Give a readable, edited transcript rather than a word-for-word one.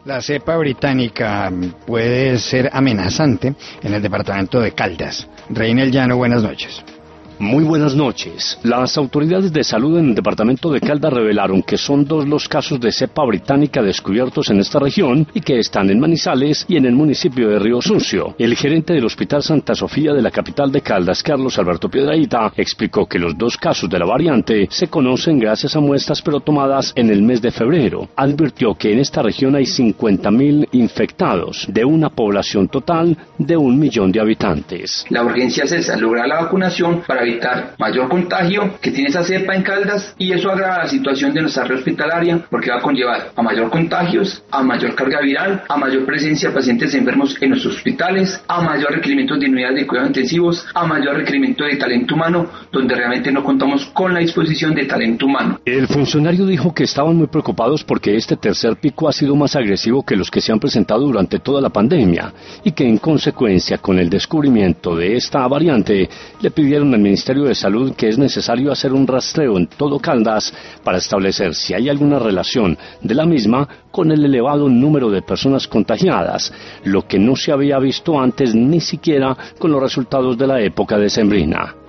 La cepa británica puede ser amenazante en el departamento de Caldas. Reinel Llano, buenas noches. Muy buenas noches. Las autoridades de salud en el departamento de Caldas revelaron que son 2 los casos de cepa británica descubiertos en esta región y que están en Manizales y en el municipio de Río Sucio. El gerente del Hospital Santa Sofía de la capital de Caldas, Carlos Alberto Piedrahita, explicó que los 2 casos de la variante se conocen gracias a muestras pero tomadas en el mes de febrero. Advirtió que en esta región hay 50.000 infectados de una población total de 1 millón de habitantes. La urgencia es esa, lograr la vacunación para evitar mayor contagio que tiene esa cepa en Caldas, y eso agrava la situación de nuestra red hospitalaria porque va a conllevar a mayor contagios, a mayor carga viral, a mayor presencia de pacientes enfermos en nuestros hospitales, a mayor requerimiento de unidades de cuidados intensivos, a mayor requerimiento de talento humano, donde realmente no contamos con la disposición de talento humano. El funcionario dijo que estaban muy preocupados porque este tercer pico ha sido más agresivo que los que se han presentado durante toda la pandemia y que en consecuencia con el descubrimiento de esta variante le pidieron al Ministerio de Salud que es necesario hacer un rastreo en todo Caldas para establecer si hay alguna relación de la misma con el elevado número de personas contagiadas, lo que no se había visto antes ni siquiera con los resultados de la época decembrina.